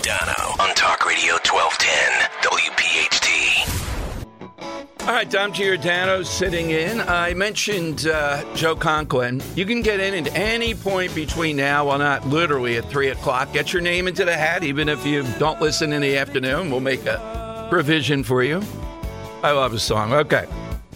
Giordano on Talk Radio 1210 WPHT. All right, Dom Giordano sitting in. I mentioned Joe Conklin. You can get in at any point between now, well, not literally at 3 o'clock. Get your name into the hat, even if you don't listen in the afternoon. We'll make a provision for you. I love a song. Okay.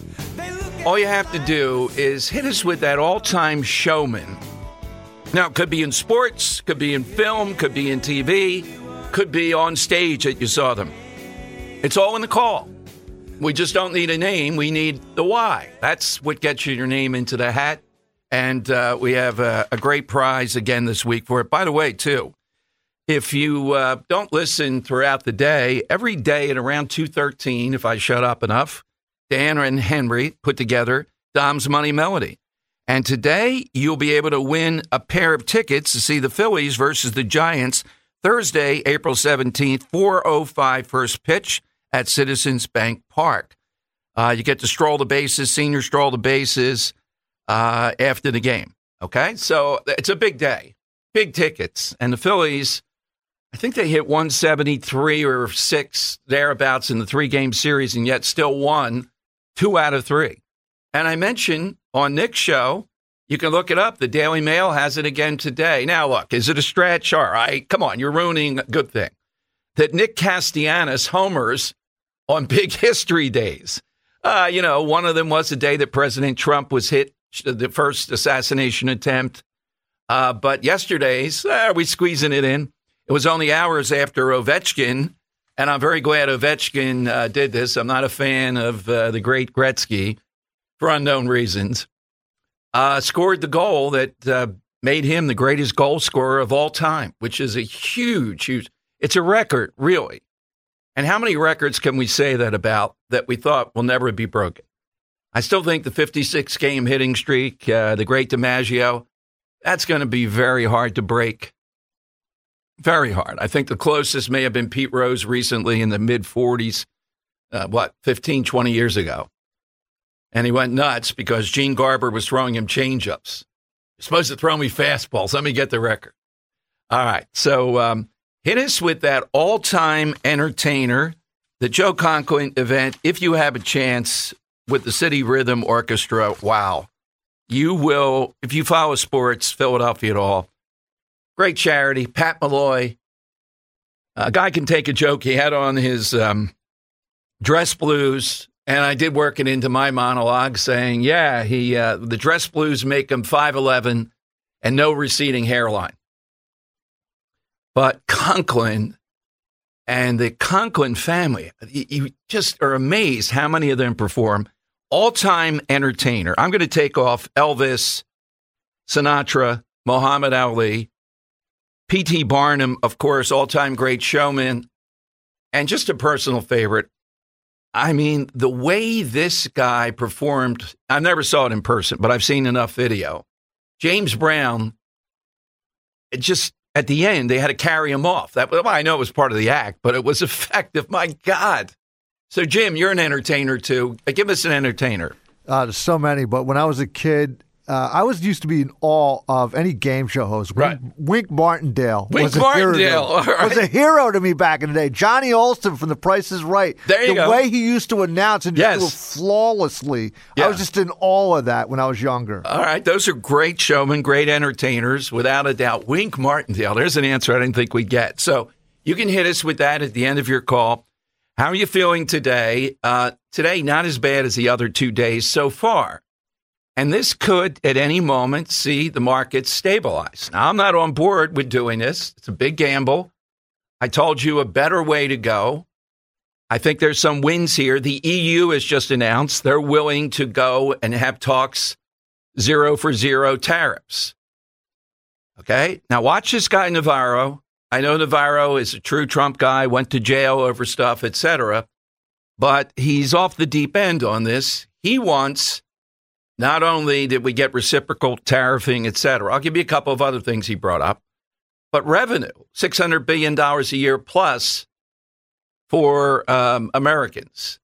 All you have to do is hit us with that all-time showman. Now, it could be in sports, could be in film, could be in TV, could be on stage that you saw them. It's all in the call. We just don't need a name. We need the why. That's what gets you your name into the hat. And we have a great prize again this week for it. By the way, too, if you don't listen throughout the day, every day at around 2:13, if I shut up enough, Dan and Henry put together Dom's Money Melody. And today, you'll be able to win a pair of tickets to see the Phillies versus the Giants Thursday, April 17th, 4:05 first pitch at Citizens Bank Park. You get to stroll the bases, senior stroll the bases after the game. Okay? So it's a big day, big tickets. And the Phillies, I think they hit 173 or 6 thereabouts in the 3-game series and yet still won 2 out of 3. And I mentioned on Nick's show, you can look it up. The Daily Mail has it again today. Now, look, is it a stretch? All right, come on, you're ruining a good thing. That Nick Castellanos homers on big history days. One of them was the day that President Trump was hit, the first assassination attempt. But yesterday's, we squeezing it in. It was only hours after Ovechkin, and I'm very glad Ovechkin did this. I'm not a fan of the great Gretzky, for unknown reasons, scored the goal that made him the greatest goal scorer of all time, which is a huge, it's a record, really. And how many records can we say that about that we thought will never be broken? I still think the 56-game hitting streak, the great DiMaggio, that's going to be very hard to break. Very hard. I think the closest may have been Pete Rose recently in the mid-40s, 15, 20 years ago. And he went nuts because Gene Garber was throwing him changeups. You're supposed to throw me fastballs. Let me get the record. All right. So hit us with that all-time entertainer, the Joe Conklin event. If you have a chance with the City Rhythm Orchestra, wow. You will, if you follow sports, Philadelphia at all. Great charity. Pat Malloy. A guy can take a joke. He had on his dress blues. And I did work it into my monologue saying, the dress blues make him 5'11" and no receding hairline. But Conklin and the Conklin family, you just are amazed how many of them perform. All-time entertainer. I'm going to take off Elvis, Sinatra, Muhammad Ali, P.T. Barnum, of course, all-time great showman, and just a personal favorite. I mean, the way this guy performed, I never saw it in person, but I've seen enough video. James Brown, it just, at the end, they had to carry him off. I know it was part of the act, but it was effective. My God. So, Jim, you're an entertainer, too. Give us an entertainer. There's so many, but when I was a kid, I used to be in awe of any game show host. Right. Wink Martindale. Was a hero to me back in the day. Johnny Olsen from The Price is Right. There you go. The way he used to announce and just do it flawlessly. Yeah. I was just in awe of that when I was younger. All right. Those are great showmen, great entertainers, without a doubt. Wink Martindale. There's an answer I didn't think we'd get. So you can hit us with that at the end of your call. How are you feeling today? Today, not as bad as the other 2 days so far. And this could, at any moment, see the market stabilize. Now, I'm not on board with doing this. It's a big gamble. I told you a better way to go. I think there's some wins here. The EU has just announced they're willing to go and have talks 0 for 0 tariffs. Okay? Now, watch this guy, Navarro. I know Navarro is a true Trump guy, went to jail over stuff, etc. But he's off the deep end on this. He wants... Not only did we get reciprocal tariffing, et cetera, I'll give you a couple of other things he brought up, but revenue, $600 billion a year plus for Americans.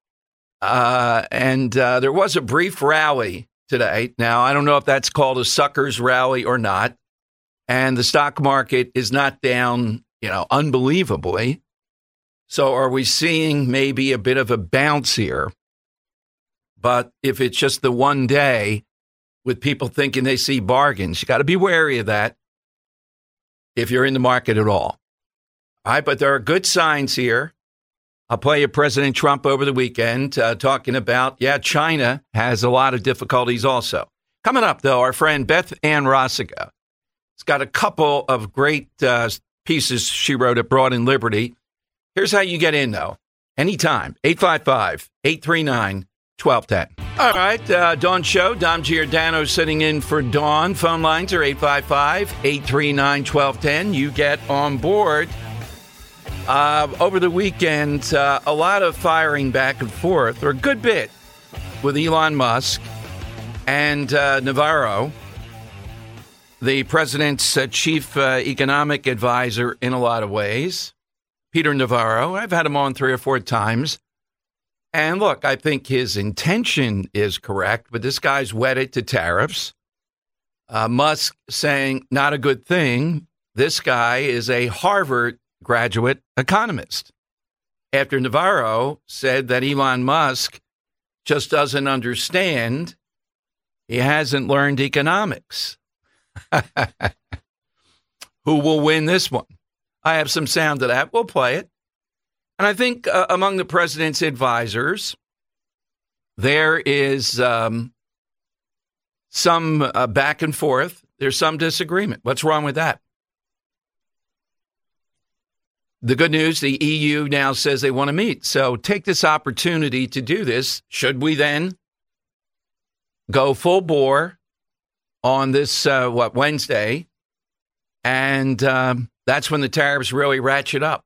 And there was a brief rally today. Now, I don't know if that's called a sucker's rally or not. And the stock market is not down unbelievably. So are we seeing maybe a bit of a bounce here? But if it's just the one day with people thinking they see bargains, you got to be wary of that if you're in the market at all. All right, but there are good signs here. I'll play you President Trump over the weekend talking about, China has a lot of difficulties also. Coming up, though, our friend Beth Ann Rosica has got a couple of great pieces she wrote at Broad and Liberty. Here's how you get in, though. Anytime, 855-839-1210. All right, Dawn Show. Dom Giordano sitting in for Dawn. Phone lines are 855-839-1210. You get on board. Over the weekend, a lot of firing back and forth, or a good bit, with Elon Musk and Navarro, the president's chief economic advisor in a lot of ways, Peter Navarro. I've had him on 3 or 4 times. And look, I think his intention is correct, but this guy's wedded to tariffs. Musk saying not a good thing. This guy is a Harvard graduate economist. After Navarro said that Elon Musk just doesn't understand, he hasn't learned economics. Who will win this one? I have some sound of that. We'll play it. And I think among the president's advisors, there is some back and forth. There's some disagreement. What's wrong with that? The good news, the EU now says they want to meet. So take this opportunity to do this. Should we then go full bore on this, Wednesday? And that's when the tariffs really ratchet up.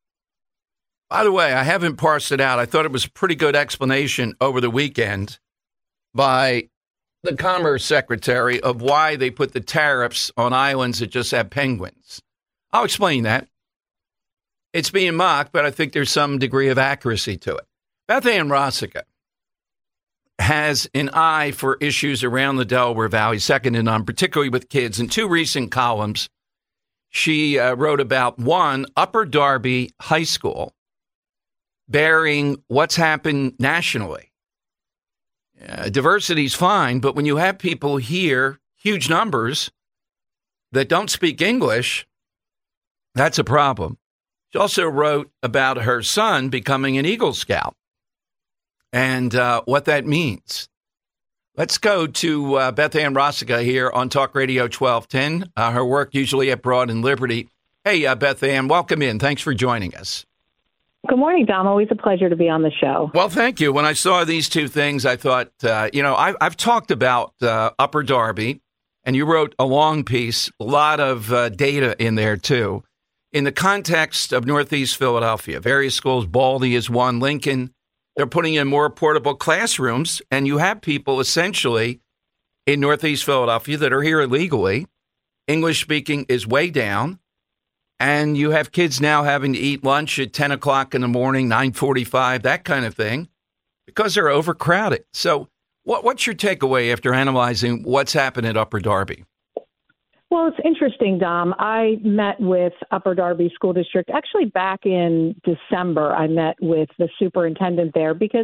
By the way, I haven't parsed it out. I thought it was a pretty good explanation over the weekend by the Commerce Secretary of why they put the tariffs on islands that just have penguins. I'll explain that. It's being mocked, but I think there's some degree of accuracy to it. Beth Ann Rosica has an eye for issues around the Delaware Valley, second to none, particularly with kids. In 2 recent columns, she wrote about, one, Upper Darby High School, bearing what's happened nationally. Diversity's fine, but when you have people here, huge numbers, that don't speak English, that's a problem. She also wrote about her son becoming an Eagle Scout and what that means. Let's go to Beth Ann Rosica here on Talk Radio 1210. Her work usually at Broad and Liberty. Hey, Beth Ann, welcome in. Thanks for joining us. Good morning, Dom. Always a pleasure to be on the show. Well, thank you. When I saw these 2 things, I thought, I've talked about Upper Darby, and you wrote a long piece, a lot of data in there, too. In the context of Northeast Philadelphia, various schools, Baldy is one, Lincoln, they're putting in more portable classrooms, and you have people essentially in Northeast Philadelphia that are here illegally. English speaking is way down, and you have kids now having to eat lunch at 10 o'clock in the morning, 9:45, that kind of thing, because they're overcrowded. So what's your takeaway after analyzing what's happened at Upper Darby? Well, it's interesting, Dom. I met with Upper Darby School District actually back in December. I met with the superintendent there because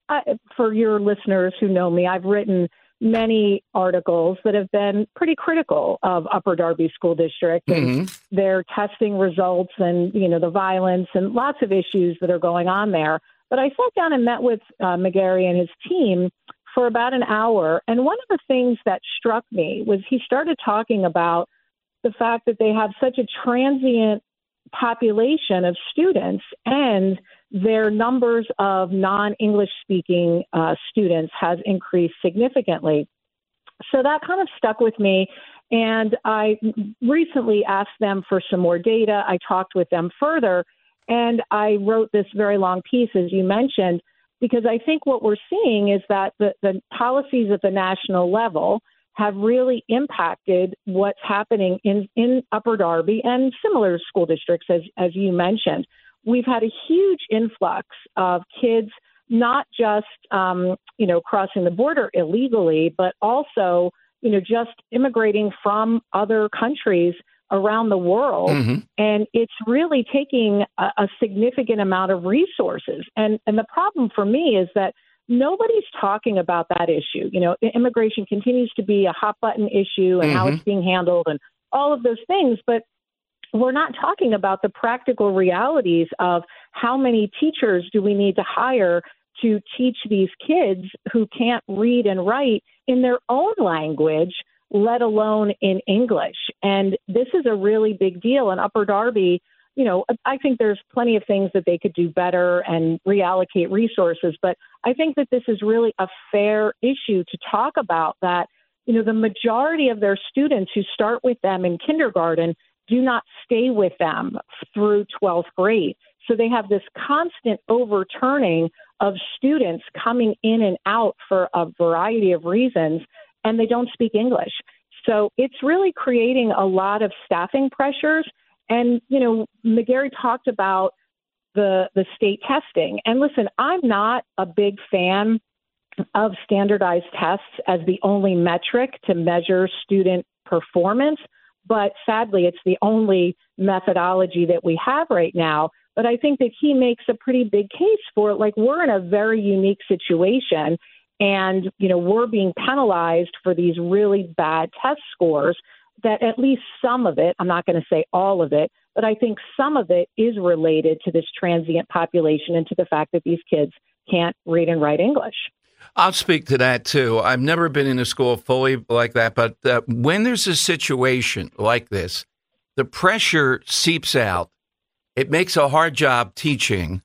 for your listeners who know me, I've written many articles that have been pretty critical of Upper Darby School District and their testing results and, the violence and lots of issues that are going on there. But I sat down and met with McGarry and his team for about an hour. And one of the things that struck me was he started talking about the fact that they have such a transient population of students and their numbers of non-English speaking students has increased significantly. So that kind of stuck with me. And I recently asked them for some more data. I talked with them further, and I wrote this very long piece, as you mentioned, because I think what we're seeing is that the policies at the national level have really impacted what's happening in Upper Darby and similar school districts, as you mentioned. We've had a huge influx of kids, not just, crossing the border illegally, but also, just immigrating from other countries around the world. Mm-hmm. And it's really taking a significant amount of resources. And the problem for me is that nobody's talking about that issue. You know, immigration continues to be a hot button issue and how it's being handled and all of those things. But we're not talking about the practical realities of how many teachers do we need to hire to teach these kids who can't read and write in their own language, let alone in English. And this is a really big deal. And Upper Darby, you know, I think there's plenty of things that they could do better and reallocate resources. But I think that this is really a fair issue to talk about, that, you know, the majority of their students who start with them in kindergarten do not stay with them through 12th grade. So they have this constant overturning of students coming in and out for a variety of reasons, and they don't speak English. So it's really creating a lot of staffing pressures. And, you know, McGarry talked about the state testing. And listen, I'm not a big fan of standardized tests as the only metric to measure student performance. But sadly, it's the only methodology that we have right now. But I think that he makes a pretty big case for it. Like, we're in a very unique situation, and, you know, we're being penalized for these really bad test scores, that at least some of it, I'm not going to say all of it, but I think some of it is related to this transient population and to the fact that these kids can't read and write English. I'll speak to that, too. I've never been in a school fully like that, but when there's a situation like this, the pressure seeps out. It makes a hard job teaching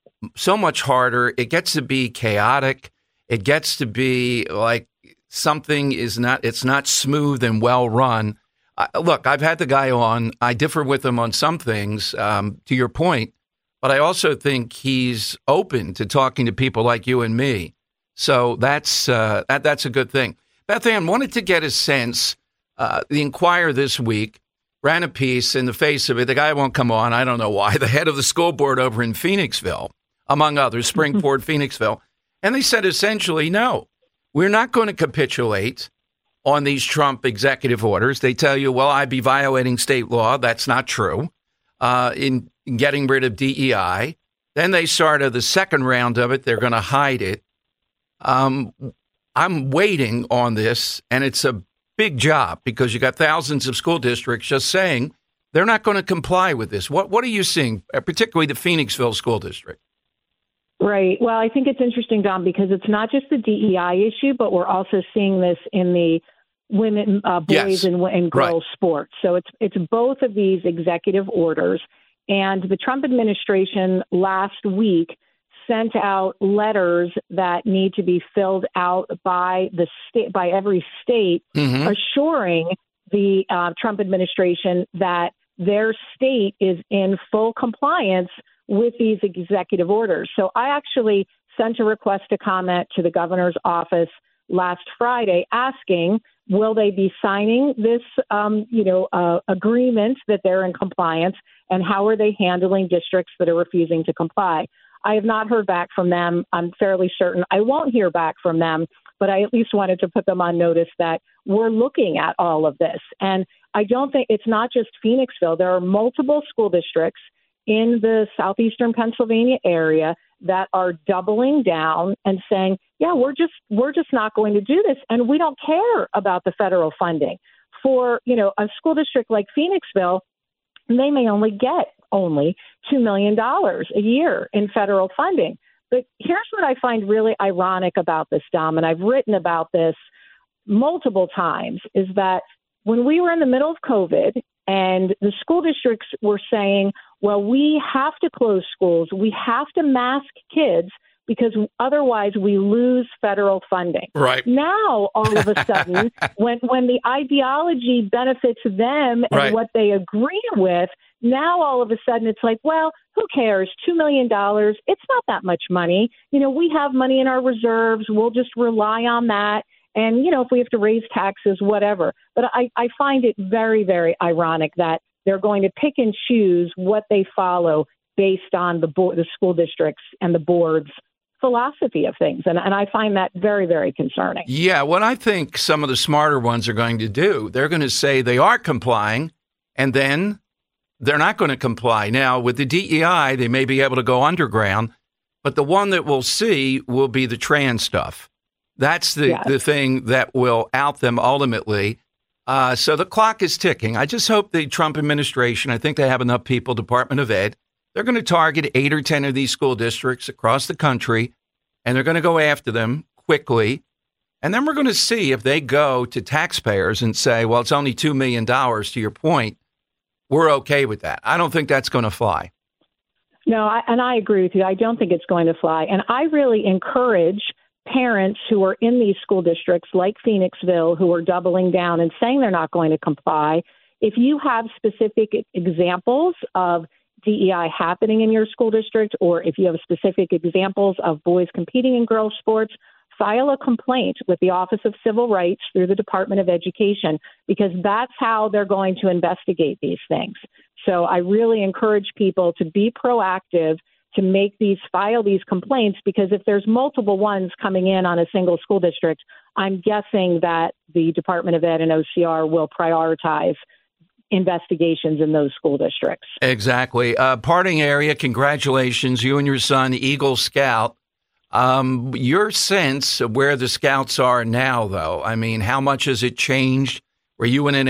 so much harder. It gets to be chaotic. It gets to be like something it's not smooth and well run. Look, I've had the guy on. I differ with him on some things, to your point, but I also think he's open to talking to people like you and me. So that's a good thing. Beth Ann, wanted to get a sense. The Inquirer this week ran a piece in the face of it. The guy won't come on. I don't know why. The head of the school board over in Phoenixville, among others, Springport, Phoenixville. And they said essentially, no, we're not going to capitulate on these Trump executive orders. They tell you, well, I'd be violating state law. That's not true. In getting rid of DEI. Then they started the second round of it. They're going to hide it. I'm waiting on this, and it's a big job because you got thousands of school districts just saying they're not going to comply with this. What are you seeing, particularly the Phoenixville School District? Right. Well, I think it's interesting, Dom, because it's not just the DEI issue, but we're also seeing this in the women, boys and girls sports. So it's both of these executive orders. And the Trump administration last week sent out letters that need to be filled out by the state, by every state, assuring the Trump administration that their state is in full compliance with these executive orders. So I actually sent a request to comment to the governor's office last Friday asking, will they be signing this, agreement that they're in compliance, and how are they handling districts that are refusing to comply? I have not heard back from them. I'm fairly certain I won't hear back from them, but I at least wanted to put them on notice that we're looking at all of this. And I don't think it's not just Phoenixville. There are multiple school districts in the southeastern Pennsylvania area that are doubling down and saying, yeah, we're just not going to do this. And we don't care about the federal funding. For, a school district like Phoenixville, they may only get $2 million a year in federal funding. But here's what I find really ironic about this, Dom, and I've written about this multiple times, is that when we were in the middle of COVID and the school districts were saying, well, we have to close schools, we have to mask kids because otherwise we lose federal funding. Right. Now, all of a sudden, when the ideology benefits them and what they agree with, now all of a sudden it's like, well, who cares? $2 million. It's not that much money. We have money in our reserves. We'll just rely on that. And, if we have to raise taxes, whatever. But I find it very, very ironic that they're going to pick and choose what they follow based on the school districts and the board's philosophy of things. And I find that very, very concerning. Yeah, what I think some of the smarter ones are going to do, they're going to say they are complying, and then they're not going to comply. Now, with the DEI, they may be able to go underground, but the one that we'll see will be the trans stuff. That's the thing that will out them ultimately. So the clock is ticking. I just hope the Trump administration, I think they have enough people, Department of Ed, they're going to target 8 or 10 of these school districts across the country, and they're going to go after them quickly. And then we're going to see if they go to taxpayers and say, well, it's only $2 million, to your point. We're okay with that. I don't think that's going to fly. No, I agree with you. I don't think it's going to fly. And I really encourage parents who are in these school districts like Phoenixville who are doubling down and saying they're not going to comply. If you have specific examples of DEI happening in your school district, or if you have specific examples of boys competing in girls' sports, file a complaint with the Office of Civil Rights through the Department of Education, because that's how they're going to investigate these things. So I really encourage people to be proactive, to file these complaints, because if there's multiple ones coming in on a single school district, I'm guessing that the Department of Ed and OCR will prioritize investigations in those school districts. Exactly. Parting area, congratulations, you and your son, Eagle Scout. Your sense of where the Scouts are now, though, I mean, how much has it changed? Was he in an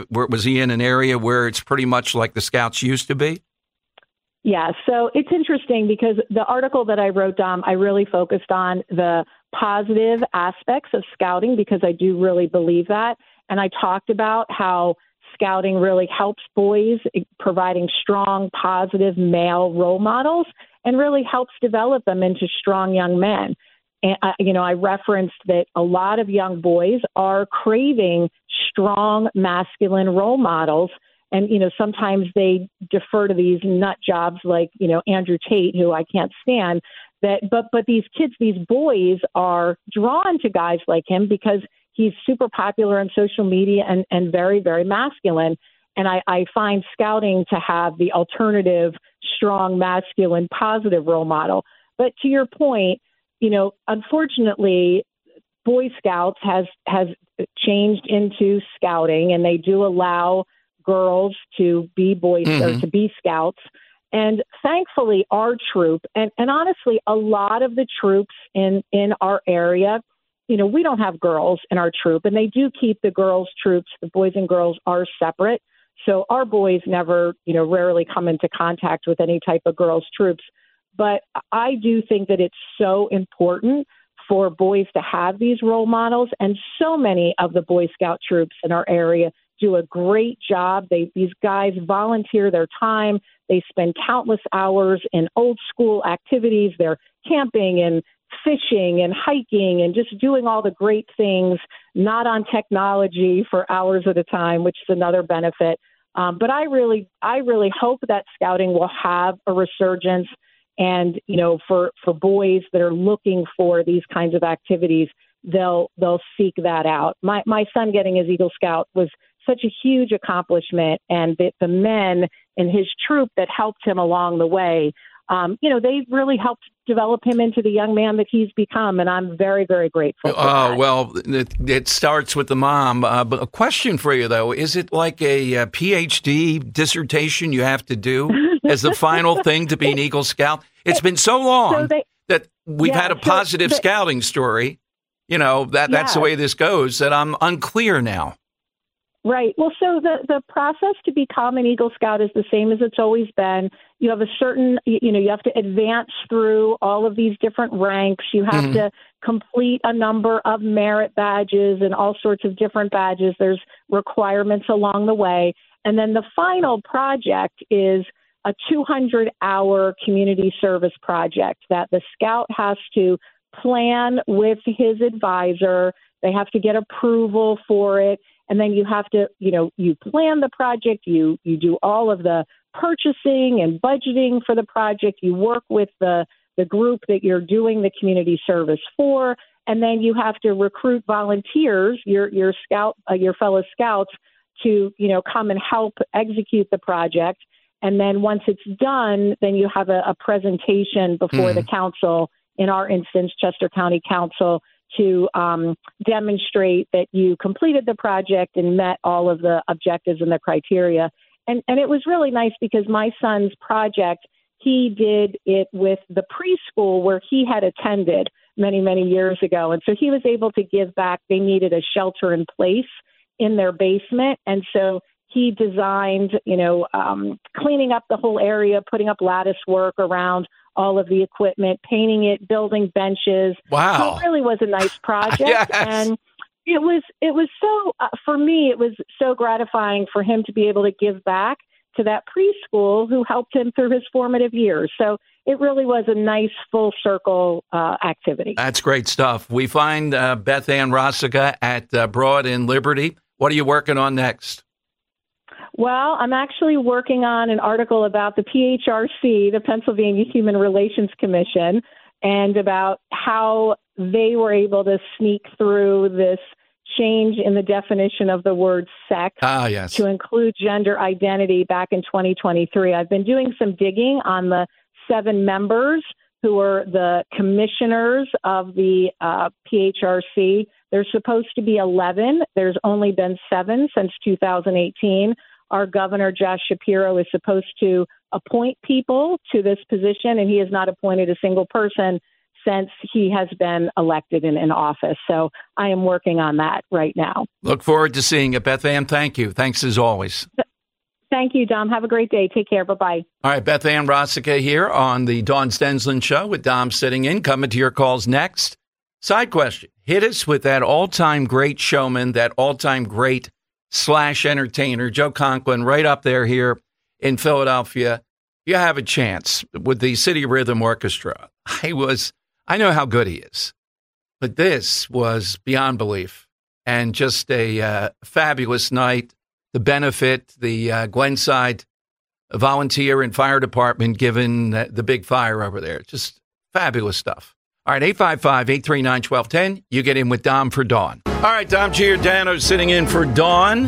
area where it's pretty much like the Scouts used to be? Yeah, so it's interesting because the article that I wrote, Dom, I really focused on the positive aspects of scouting, because I do really believe that. And I talked about how scouting really helps boys, providing strong, positive male role models, and really helps develop them into strong young men. And, I referenced that a lot of young boys are craving strong masculine role models. And, sometimes they defer to these nut jobs like, Andrew Tate, who I can't stand. But these kids, these boys are drawn to guys like him because he's super popular on social media and very, very masculine. And I find scouting to have the alternative, strong, masculine, positive role model. But to your point, unfortunately, Boy Scouts has changed into scouting, and they do allow girls to be boys or to be scouts. And thankfully, our troop, and honestly, a lot of the troops in our area, we don't have girls in our troop, and they do keep the girls' troops. The boys and girls are separate. So our boys never, rarely come into contact with any type of girls' troops. But I do think that it's so important for boys to have these role models. And so many of the Boy Scout troops in our area do a great job. These guys volunteer their time. They spend countless hours in old school activities. They're camping and fishing and hiking and just doing all the great things, not on technology for hours at a time, which is another benefit. But I really hope that scouting will have a resurgence. And, for boys that are looking for these kinds of activities, they'll seek that out. My son getting his Eagle Scout was such a huge accomplishment, and the men in his troop that helped him along the way, they really helped develop him into the young man that he's become, and I'm very, very grateful for that. Well, it starts with the mom. But a question for you, though. Is it like a PhD dissertation you have to do as the final thing to be an Eagle Scout? It's been so long that we've had a positive scouting story. That's the way this goes, that I'm unclear now. Right. Well, so the process to become an Eagle Scout is the same as it's always been. You have a certain, you have to advance through all of these different ranks. You have to complete a number of merit badges and all sorts of different badges. There's requirements along the way. And then the final project is a 200-hour community service project that the Scout has to plan with his advisor. They have to get approval for it. And then you have to, you plan the project, you do all of the purchasing and budgeting for the project. You work with the group that you're doing the community service for. And then you have to recruit volunteers, your fellow scouts, to, come and help execute the project. And then once it's done, then you have a presentation before the council, in our instance, Chester County Council, to demonstrate that you completed the project and met all of the objectives and the criteria. And it was really nice because my son's project, he did it with the preschool where he had attended many, many years ago. And so he was able to give back. They needed a shelter in place in their basement. And so he designed, cleaning up the whole area, putting up lattice work around all of the equipment, painting it, building benches. Wow. So it really was a nice project. Yes. And it was so, for me, it was so gratifying for him to be able to give back to that preschool who helped him through his formative years. So it really was a nice full circle activity. That's great stuff. We find Beth Ann Rosica at Broad and Liberty. What are you working on next? Well, I'm actually working on an article about the PHRC, the Pennsylvania Human Relations Commission, and about how they were able to sneak through this change in the definition of the word sex to include gender identity back in 2023. I've been doing some digging on the 7 members who are the commissioners of the PHRC. There's supposed to be 11. There's only been 7 since 2018. Our governor, Josh Shapiro, is supposed to appoint people to this position, and he has not appointed a single person since he has been elected in office. So I am working on that right now. Look forward to seeing it. Beth Ann, thank you. Thanks as always. Thank you, Dom. Have a great day. Take care. Bye-bye. All right, Beth Ann Rosica here on the Dawn Stensland Show with Dom sitting in. Coming to your calls next. Side question. Hit us with that all-time great showman, that all-time great /entertainer, Joe Conklin, right up there here in Philadelphia. You have a chance with the City Rhythm Orchestra. I know how good he is, but this was beyond belief and just a fabulous night. The benefit, the Glenside volunteer and fire department given the big fire over there. Just fabulous stuff. All right, 855-839-1210. You get in with Dom for Dawn. All right, Dom Giordano sitting in for Dawn.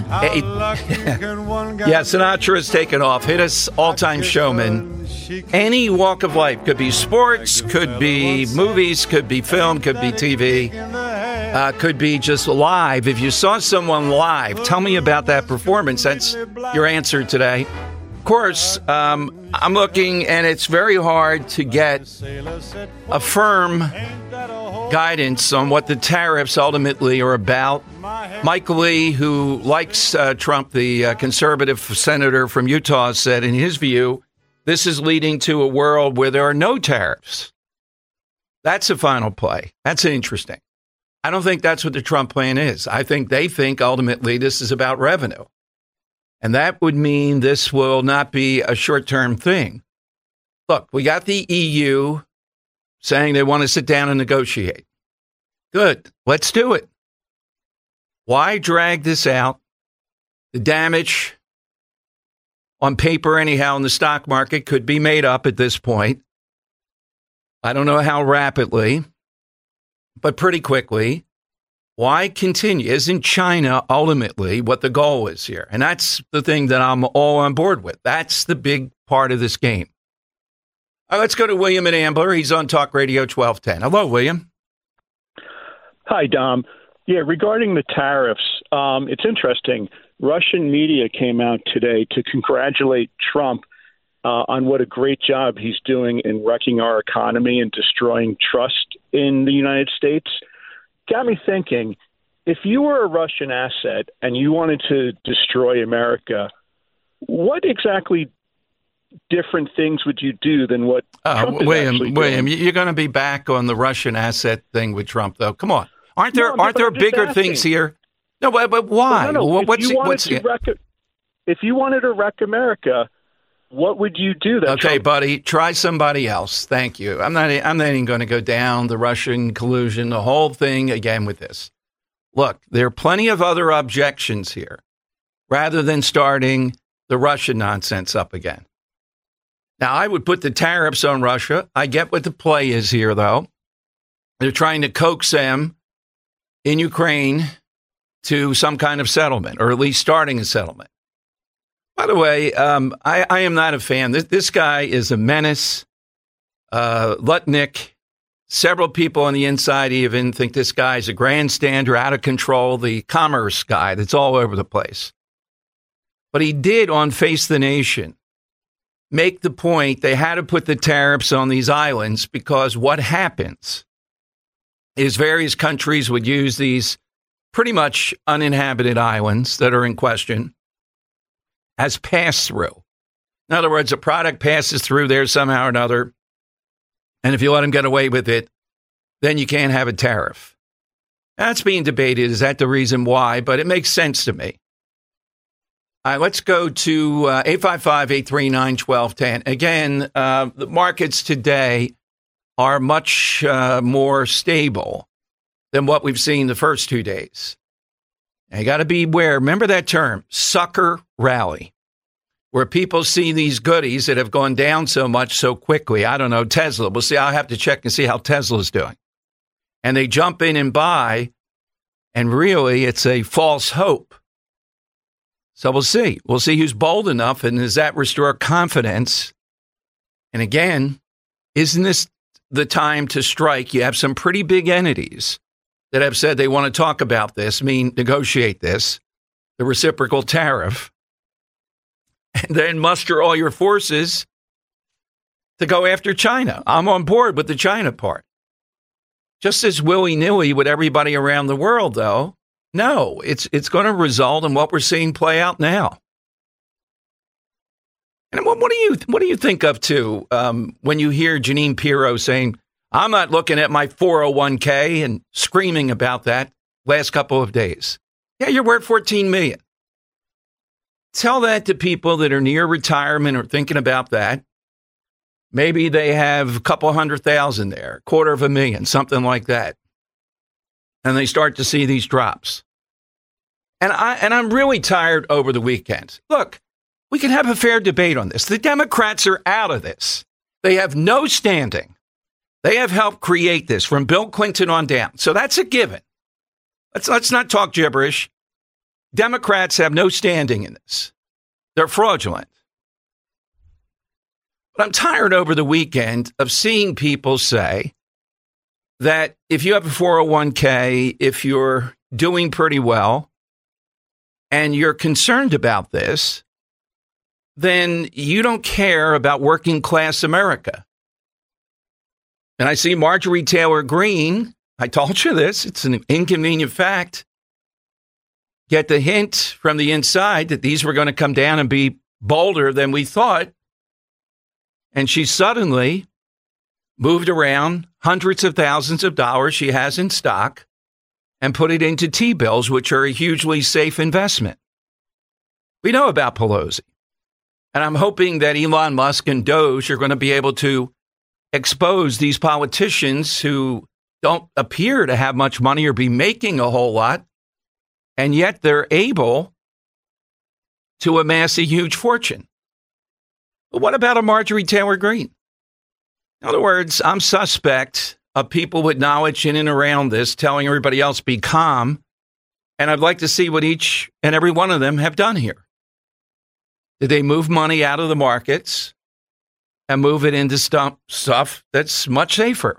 Sinatra's taken off. Hit us, all-time showman. Any walk of life. Could be sports, could be movies, could be film, could be TV, could be just live. If you saw someone live, tell me about that performance. That's your answer today. Of course, I'm looking, and it's very hard to get a firm guidance on what the tariffs ultimately are about. Mike Lee, who likes Trump, the conservative senator from Utah, said in his view, this is leading to a world where there are no tariffs. That's a final play. That's interesting. I don't think that's what the Trump plan is. I think they think ultimately this is about revenue. And that would mean this will not be a short-term thing. Look, we got the EU saying they want to sit down and negotiate. Good. Let's do it. Why drag this out? The damage on paper, anyhow, in the stock market could be made up at this point. I don't know how rapidly, but pretty quickly. Why continue? Isn't China ultimately what the goal is here? And that's the thing that I'm all on board with. That's the big part of this game. All right, let's go to William and Ambler. He's on Talk Radio 1210. Hello, William. Hi, Dom. Yeah, regarding the tariffs, it's interesting. Russian media came out today to congratulate Trump on what a great job he's doing in wrecking our economy and destroying trust in the United States. Got me thinking, if you were a Russian asset and you wanted to destroy America, what exactly different things would you do than what Trump is actually doing? William, you're going to be back on the Russian asset thing with Trump, though. Come on. Aren't there bigger things here? No, but why? No. If you wanted to wreck America, what would you do? Okay, buddy, try somebody else. Thank you. I'm not even going to go down the Russian collusion, the whole thing again with this. Look, there are plenty of other objections here rather than starting the Russian nonsense up again. Now, I would put the tariffs on Russia. I get what the play is here, though. They're trying to coax them in Ukraine to some kind of settlement, or at least starting a settlement. By the way, I am not a fan. This guy is a menace. Lutnick, several people on the inside even think this guy's a grandstander, out of control, the commerce guy that's all over the place. But he did on Face the Nation make the point they had to put the tariffs on these islands because what happens is various countries would use these pretty much uninhabited islands that are in question as pass-through. In other words, a product passes through there somehow or another, and if you let them get away with it, then you can't have a tariff. That's being debated. Is that the reason why? But it makes sense to me. All right, let's go to 855-839-1210. Again, the markets today are much more stable than what we've seen the first 2 days. And you got to be aware. Remember that term, sucker rally, where people see these goodies that have gone down so much so quickly. I don't know, Tesla. We'll see. I'll have to check and see how Tesla's doing. And they jump in and buy, and really it's a false hope. So we'll see. We'll see who's bold enough, and does that restore confidence? And again, isn't this the time to strike? You have some pretty big entities that have said they want to talk about this, negotiate this, the reciprocal tariff, and then muster all your forces to go after China. I'm on board with the China part. Just as willy-nilly with everybody around the world, though. No, it's going to result in what we're seeing play out now. And what do you think of, too, when you hear Jeanine Pirro saying, I'm not looking at my 401k and screaming about that last couple of days. Yeah, you're worth $14 million. Tell that to people that are near retirement or thinking about that. Maybe they have a couple 100,000 there, $250,000, something like that. And they start to see these drops. And I'm really tired over the weekend. Look, we can have a fair debate on this. The Democrats are out of this. They have no standing. They have helped create this from Bill Clinton on down. So that's a given. Let's not talk gibberish. Democrats have no standing in this. They're fraudulent. But I'm tired over the weekend of seeing people say that if you have a 401k, if you're doing pretty well, and you're concerned about this, then you don't care about working class America. And I see Marjorie Taylor Greene, I told you this, it's an inconvenient fact, get the hint from the inside that these were going to come down and be bolder than we thought. And she suddenly moved around hundreds of thousands of dollars she has in stock and put it into T-bills, which are a hugely safe investment. We know about Pelosi. And I'm hoping that Elon Musk and Doge are going to be able to expose these politicians who don't appear to have much money or be making a whole lot, and yet they're able to amass a huge fortune. But what about a Marjorie Taylor Greene? In other words, I'm suspect of people with knowledge in and around this telling everybody else be calm, and I'd like to see what each and every one of them have done here. Did they move money out of the markets and move it into stuff that's much safer?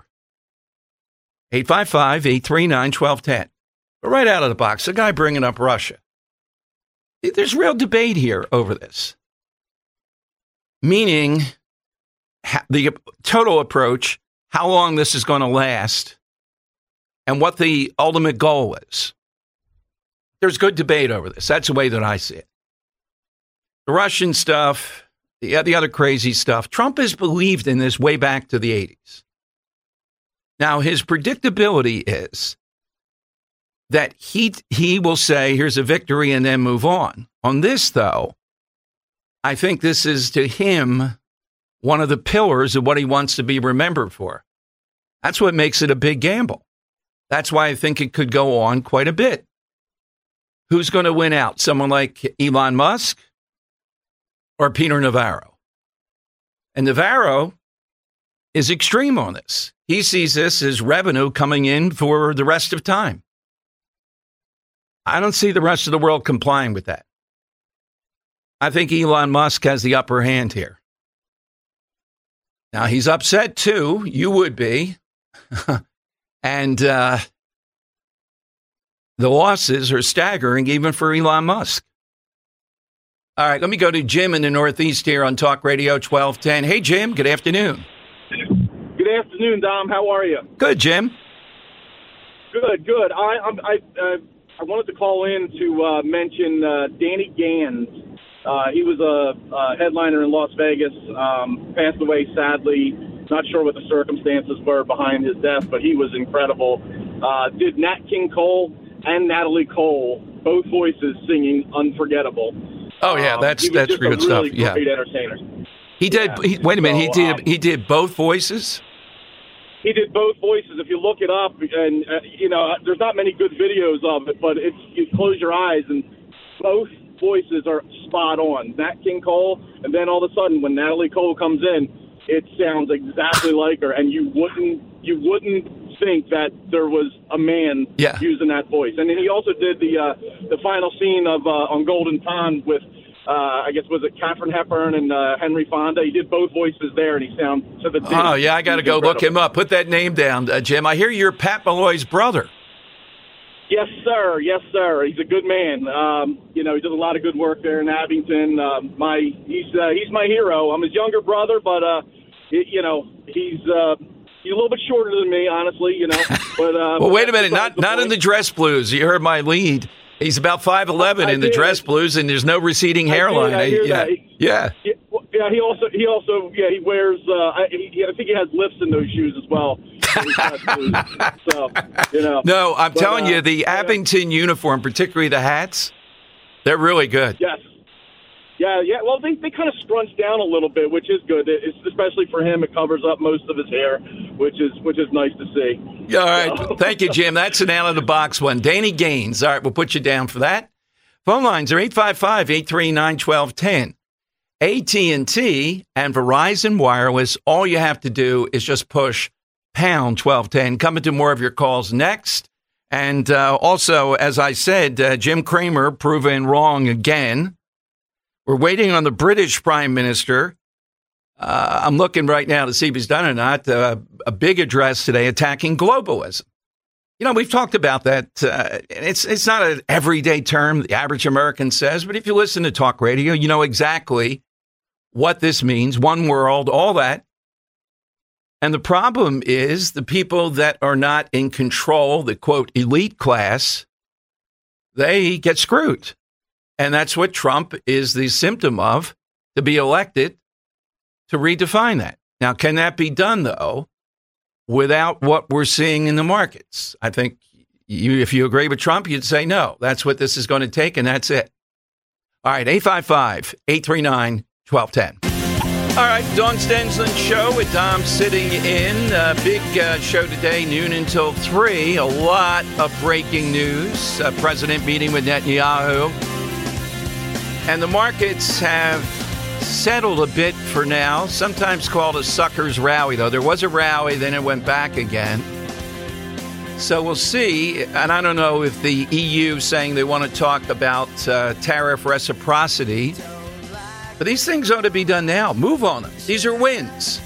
855-839-1210. But right out of the box, the guy bringing up Russia. There's real debate here over this. Meaning, the total approach, how long this is going to last, and what the ultimate goal is. There's good debate over this. That's the way that I see it. The Russian stuff, the other crazy stuff. Trump has believed in this way back to the 80s. Now, his predictability is that he will say, here's a victory, and then move on. On this, though, I think this is, to him, one of the pillars of what he wants to be remembered for. That's what makes it a big gamble. That's why I think it could go on quite a bit. Who's going to win out? Someone like Elon Musk or Peter Navarro? And Navarro is extreme on this. He sees this as revenue coming in for the rest of time. I don't see the rest of the world complying with that. I think Elon Musk has the upper hand here. Now, he's upset, too. You would be. And the losses are staggering even for Elon Musk. All right, let me go to Jim in the Northeast here on Talk Radio 1210. Hey, Jim, good afternoon. Good afternoon, Dom. How are you? Good, Jim. Good. I wanted to call in to mention Danny Gans. He was a headliner in Las Vegas, passed away sadly. Not sure what the circumstances were behind his death, but he was incredible. Did Nat King Cole and Natalie Cole, both voices singing Unforgettable. Oh, yeah, that's good really stuff. Great Yeah. entertainer. He did. Yeah. Wait a minute. He did both voices? He did both voices. If you look it up, and there's not many good videos of it, but you close your eyes and both voices are spot on. Nat King Cole, and then all of a sudden when Natalie Cole comes in, it sounds exactly like her, and you wouldn't think that there was a man using that voice. And then he also did the final scene of on Golden Pond with I guess was it Katharine Hepburn and Henry Fonda. He did both voices there, and he sounds to the. Oh yeah, I got to go look him up. Put that name down, Jim. I hear you're Pat Malloy's brother. Yes, sir. He's a good man. He does a lot of good work there in Abington. He's my hero. I'm his younger brother, but he's a little bit shorter than me, honestly. But well, wait a minute. Not in the Dress Blues. You heard my lead. He's about 5'11" in the Dress Blues, and there's no receding hairline. I hear that. Yeah. Yeah, he also wears. I think he has lifts in those shoes as well. So No, I'm telling you, the Abington uniform, particularly the hats, they're really good. Yes. Yeah. Well, they kind of scrunch down a little bit, which is good. It's, especially for him, it covers up most of his hair, which is nice to see. All right. Thank you, Jim. That's an out-of-the-box one. Danny Gaines. All right, we'll put you down for that. Phone lines are 855-839-1210. AT&T and Verizon Wireless, all you have to do is just push pound 1210. Coming to more of your calls next. And also, as I said, Jim Cramer proven wrong again. We're waiting on the British Prime Minister. I'm looking right now to see if he's done or not. A big address today attacking globalism. We've talked about that. It's not an everyday term the average American says, but if you listen to talk radio, you know exactly what this means. One world, all that. And the problem is the people that are not in control, the quote elite class, they get screwed. And that's what Trump is the symptom of, to be elected, to redefine that. Now, can that be done, though, without what we're seeing in the markets? I think if you agree with Trump, you'd say no. That's what this is going to take, and that's it. All right, 855-839-1210. All right, Dawn Stensland Show with Dom sitting in. Big show today, noon until 3. A lot of breaking news. President meeting with Netanyahu. And the markets have settled a bit for now, sometimes called a sucker's rally, though. There was a rally, then it went back again. So we'll see. And I don't know if the EU saying they want to talk about tariff reciprocity. But these things ought to be done now. Move on them. These are wins.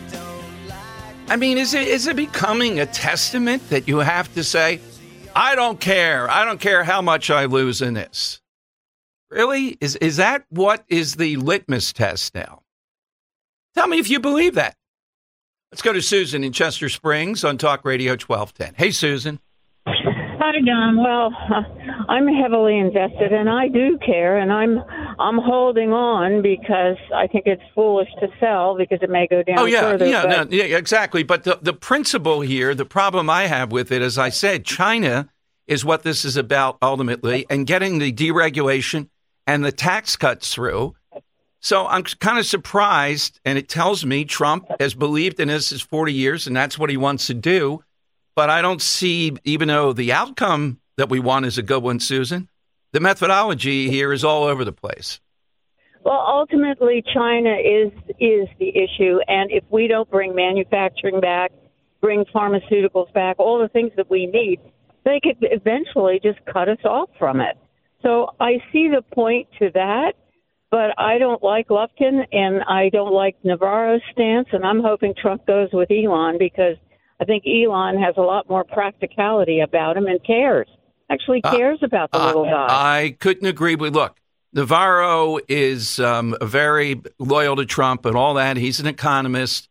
I mean, is it becoming a testament that you have to say, I don't care. I don't care how much I lose in this. Really? Is that what is the litmus test now? Tell me if you believe that. Let's go to Susan in Chester Springs on Talk Radio 1210. Hey, Susan. Hi, Don. Well, I'm heavily invested, and I do care, and I'm holding on because I think it's foolish to sell because it may go down further. Yeah, exactly. But the principle here, the problem I have with it, as I said, China is what this is about ultimately, and getting the deregulation and the tax cuts through. So I'm kind of surprised, and it tells me Trump has believed in this for 40 years, and that's what he wants to do. But I don't see, even though the outcome that we want is a good one, Susan, the methodology here is all over the place. Well, ultimately, China is the issue, and if we don't bring manufacturing back, bring pharmaceuticals back, all the things that we need, they could eventually just cut us off from it. So I see the point to that, but I don't like Lufkin, and I don't like Navarro's stance, and I'm hoping Trump goes with Elon because I think Elon has a lot more practicality about him and cares about the little guy. I couldn't agree with, look, Navarro is very loyal to Trump and all that. He's an economist.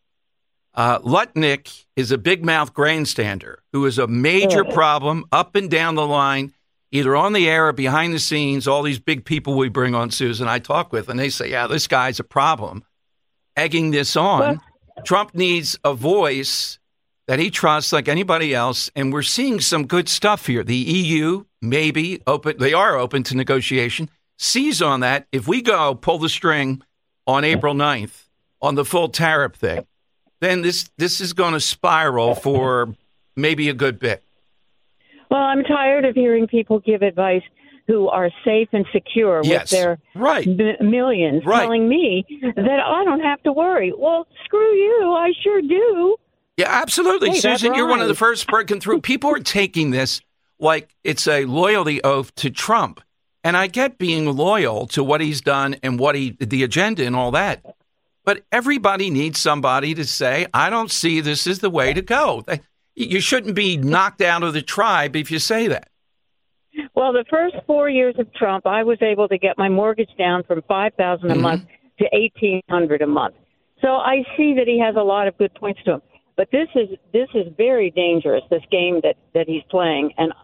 Lutnick is a big mouth grandstander who is a major problem up and down the line, either on the air or behind the scenes. All these big people we bring on, Susan, I talk with, and they say, yeah, this guy's a problem, egging this on. Well, Trump needs a voice that he trusts like anybody else, and we're seeing some good stuff here. The EU maybe open; they are open to negotiation. Seize on that. If we go pull the string on April 9th on the full tariff thing, then this is going to spiral for maybe a good bit. Well, I'm tired of hearing people give advice who are safe and secure with their millions, telling me that I don't have to worry. Well, screw you. I sure do. Yeah, absolutely. Hey, Susan, you're one of the first breaking through. People are taking this like it's a loyalty oath to Trump. And I get being loyal to what he's done and the agenda and all that. But everybody needs somebody to say, I don't see this is the way to go. You shouldn't be knocked out of the tribe if you say that. Well, the first 4 years of Trump, I was able to get my mortgage down from $5,000 a month to $1,800 a month. So I see that he has a lot of good points to him. But this is very dangerous, this game that he's playing. And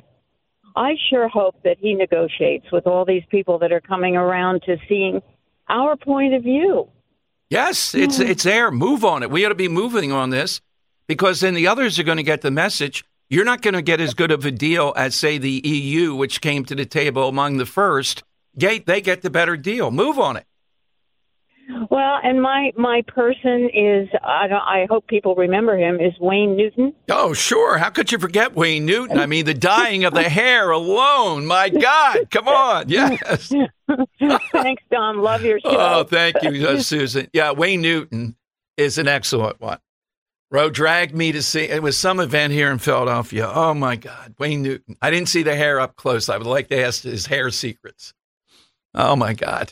I sure hope that he negotiates with all these people that are coming around to seeing our point of view. Yes, it's there. Move on it. We ought to be moving on this because then the others are going to get the message. You're not going to get as good of a deal as, say, the EU, which came to the table among the first. They get the better deal. Move on it. Well, and my person is, I hope people remember him, is Wayne Newton. Oh, sure. How could you forget Wayne Newton? I mean, the dyeing of the hair alone. My God. Come on. Yes. Thanks, Dom. Love your show. Oh, thank you, Susan. Yeah, Wayne Newton is an excellent one. Ro dragged me to see, it was some event here in Philadelphia. Oh, my God. Wayne Newton. I didn't see the hair up close. I would like to ask his hair secrets. Oh, my God.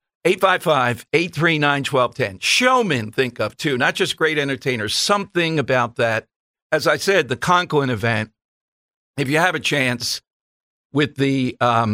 855-839-1210. Showmen think of, too, not just great entertainers, something about that. As I said, the Conklin event, if you have a chance with the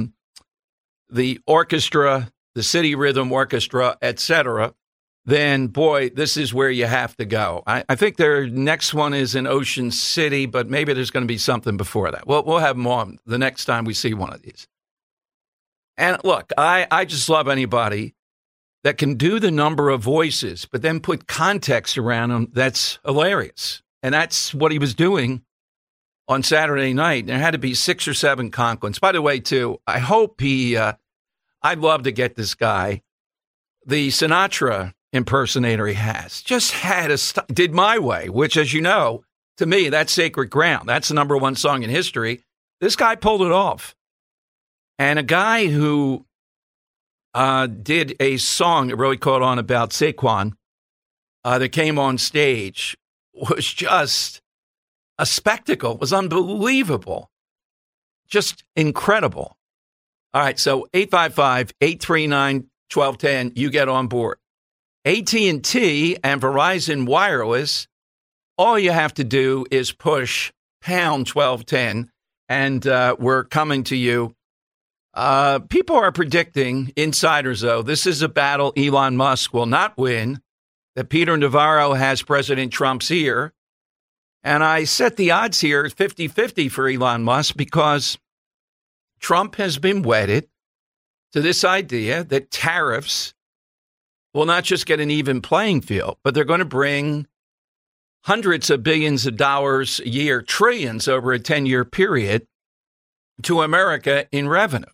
orchestra, the City Rhythm Orchestra, etc., then, boy, this is where you have to go. I think their next one is in Ocean City, but maybe there's going to be something before that. We'll have them on the next time we see one of these. And look, I just love anybody that can do the number of voices, but then put context around them. That's hilarious. And that's what he was doing on Saturday night. There had to be 6 or 7 Conklins. By the way, too, I hope I'd love to get this guy, the Sinatra impersonator he has, just did My Way, which, as you know, to me, that's sacred ground. That's the number one song in history. This guy pulled it off. And a guy who did a song that really caught on about Saquon that came on stage was just a spectacle. It was unbelievable. Just incredible. All right, so 855-839-1210, you get on board. AT&T and Verizon Wireless, all you have to do is push pound 1210, and we're coming to you. People are predicting, insiders though, this is a battle Elon Musk will not win, that Peter Navarro has President Trump's ear. And I set the odds here at 50-50 for Elon Musk because Trump has been wedded to this idea that tariffs will not just get an even playing field, but they're going to bring hundreds of billions of dollars a year, trillions over a 10-year period to America in revenue.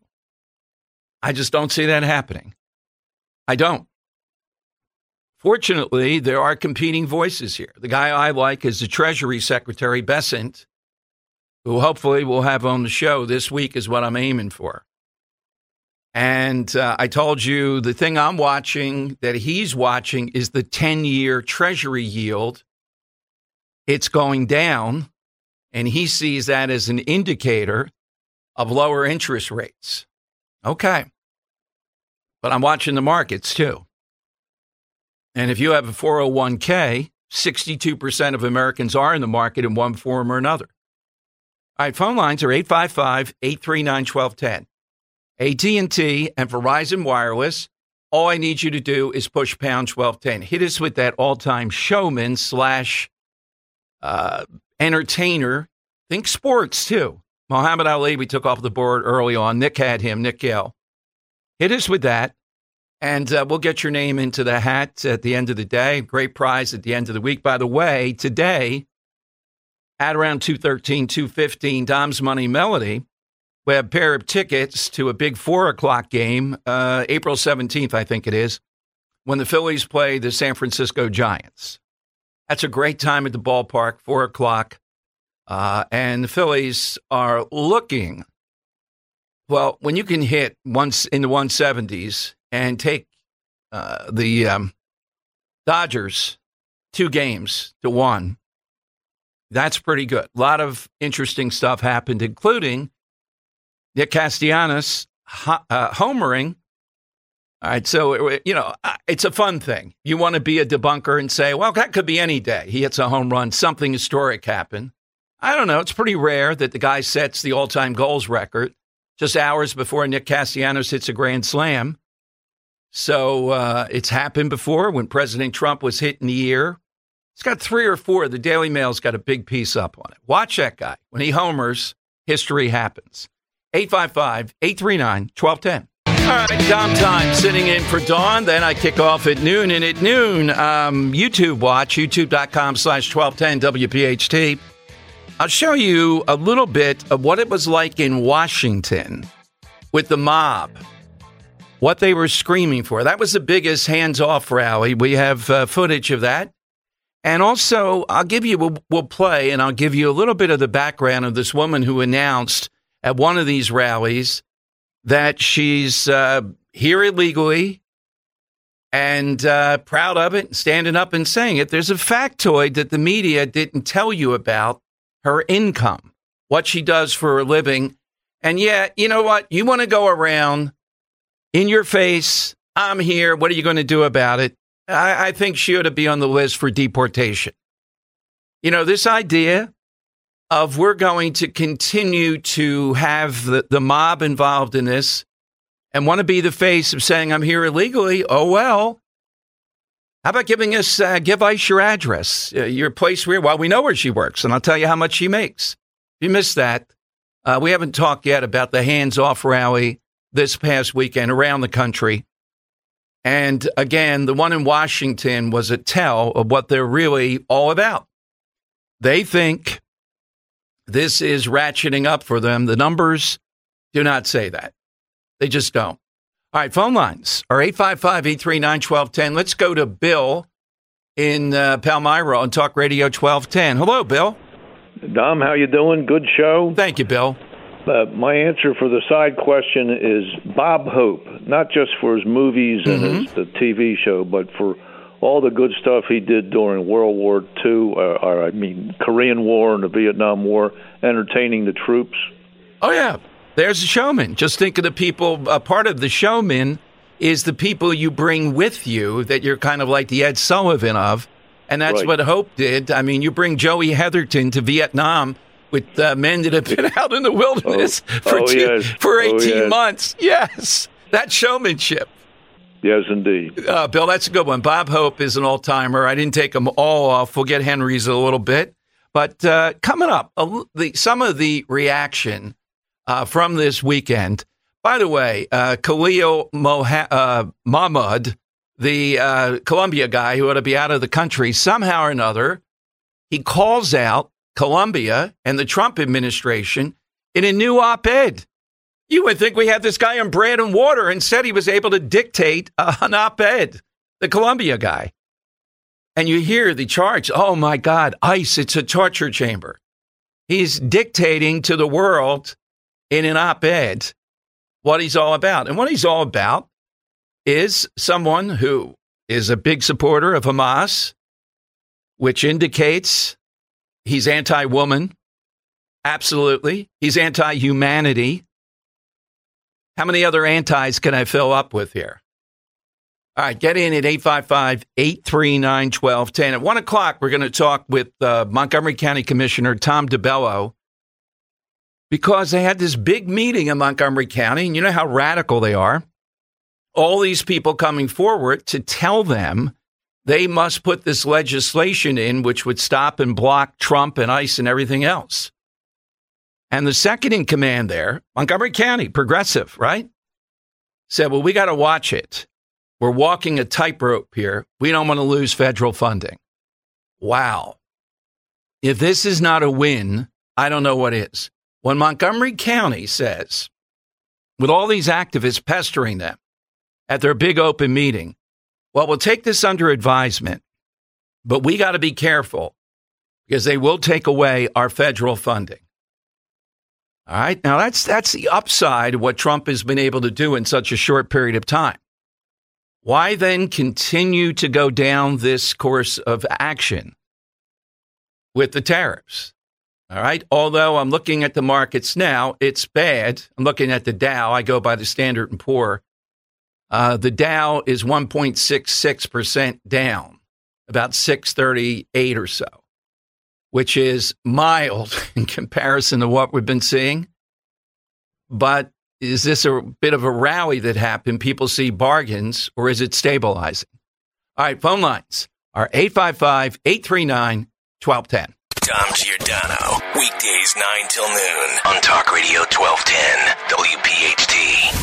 I just don't see that happening. I don't. Fortunately, there are competing voices here. The guy I like is the Treasury Secretary, Bessent, who hopefully we'll have on the show this week is what I'm aiming for. And I told you the thing I'm watching that he's watching is the 10-year Treasury yield. It's going down, and he sees that as an indicator of lower interest rates. Okay. But I'm watching the markets, too. And if you have a 401k, 62% of Americans are in the market in one form or another. All right, phone lines are 855-839-1210. AT&T, and Verizon Wireless. All I need you to do is push pound 1210. Hit us with that all-time showman / entertainer. Think sports, too. Muhammad Ali, we took off the board early on. Nick had him, Nick Gale. Hit us with that, and we'll get your name into the hat at the end of the day. Great prize at the end of the week. By the way, today, at around 2:13, 2:15, Dom's Money Melody, we have a pair of tickets to a big 4 o'clock game, April 17th, I think it is, when the Phillies play the San Francisco Giants. That's a great time at the ballpark, 4 o'clock. And the Phillies are looking, well, when you can hit once in the 170s and take the Dodgers 2 games to 1, that's pretty good. A lot of interesting stuff happened, including Nick Castellanos homering. All right, so, it's a fun thing. You want to be a debunker and say, well, that could be any day. He hits a home run, something historic happened. I don't know. It's pretty rare that the guy sets the all-time goals record just hours before Nick Castellanos hits a grand slam. So it's happened before when President Trump was hit in the ear. It's got 3 or 4. The Daily Mail's got a big piece up on it. Watch that guy. When he homers, history happens. 855-839-1210. All right, Dom time, sitting in for Dawn. Then I kick off at noon. And at noon, YouTube watch, youtube.com/1210 WPHT. I'll show you a little bit of what it was like in Washington with the mob, what they were screaming for. That was the biggest hands-off rally. We have footage of that. And also, we'll play, and I'll give you a little bit of the background of this woman who announced at one of these rallies that she's here illegally and proud of it, standing up and saying it. There's a factoid that the media didn't tell you about. Her income, what she does for a living. And yet, you know what? You want to go around in your face. I'm here. What are you going to do about it? I think she ought to be on the list for deportation. This idea of we're going to continue to have the mob involved in this and want to be the face of saying I'm here illegally. Oh, well. How about give us your address, your place where, well, we know where she works, and I'll tell you how much she makes. If you missed that, we haven't talked yet about the hands-off rally this past weekend around the country. And again, the one in Washington was a tell of what they're really all about. They think this is ratcheting up for them. The numbers do not say that. They just don't. All right, phone lines are 855-839-1210. Let's go to Bill in Palmyra on Talk Radio 1210. Hello, Bill. Dom, how you doing? Good show. Thank you, Bill. My answer for the side question is Bob Hope, not just for his movies and the TV show, but for all the good stuff he did during World War II, Korean War and the Vietnam War, entertaining the troops. Oh, yeah. There's a showman. Just think of the people. Part of the showman is the people you bring with you that you're kind of like the Ed Sullivan of. And that's right. What Hope did. I mean, you bring Joey Heatherton to Vietnam with men that have been out in the wilderness for 18 months. Yes, that showmanship. Yes, indeed. Bill, that's a good one. Bob Hope is an all-timer. I didn't take them all off. We'll get Henry's a little bit. But coming up, some of the reaction from this weekend. By the way, Khalil Mahmoud, the Colombia guy who ought to be out of the country somehow or another, he calls out Colombia and the Trump administration in a new op-ed. You would think we had this guy on bread and water. Instead, he was able to dictate an op-ed, the Colombia guy. And you hear the charge, oh, my God, ICE, it's a torture chamber. He's dictating to the world in an op-ed what he's all about. And what he's all about is someone who is a big supporter of Hamas, which indicates he's anti-woman. Absolutely. He's anti-humanity. How many other antis can I fill up with here? All right, get in at 855-839-1210. At 1 o'clock, we're going to talk with Montgomery County Commissioner Tom DiBello. because they had this big meeting in Montgomery County, and you know how radical they are. All these people coming forward to tell them they must put this legislation in which would stop and block Trump and ICE and everything else. And the second in command there, Montgomery County, progressive, right? Said, well, we got to watch it. We're walking a tightrope here. We don't want to lose federal funding. Wow. If this is not a win, I don't know what is. When Montgomery County says, with all these activists pestering them at their big open meeting, well, we'll take this under advisement, but we got to be careful because they will take away our federal funding. All right. Now, that's the upside of what Trump has been able to do in such a short period of time. Why then continue to go down this course of action with the tariffs? All right. Although I'm looking at the markets now, it's bad. I'm looking at the Dow. I go by the Standard & Poor. The Dow is 1.66% down, about 638 or so, which is mild in comparison to what we've been seeing. But is this a bit of a rally that happened? People see bargains, or is it stabilizing? All right, phone lines are 855-839-1210. Dom Giordano, weekdays 9 till noon on Talk Radio 1210 WPHT.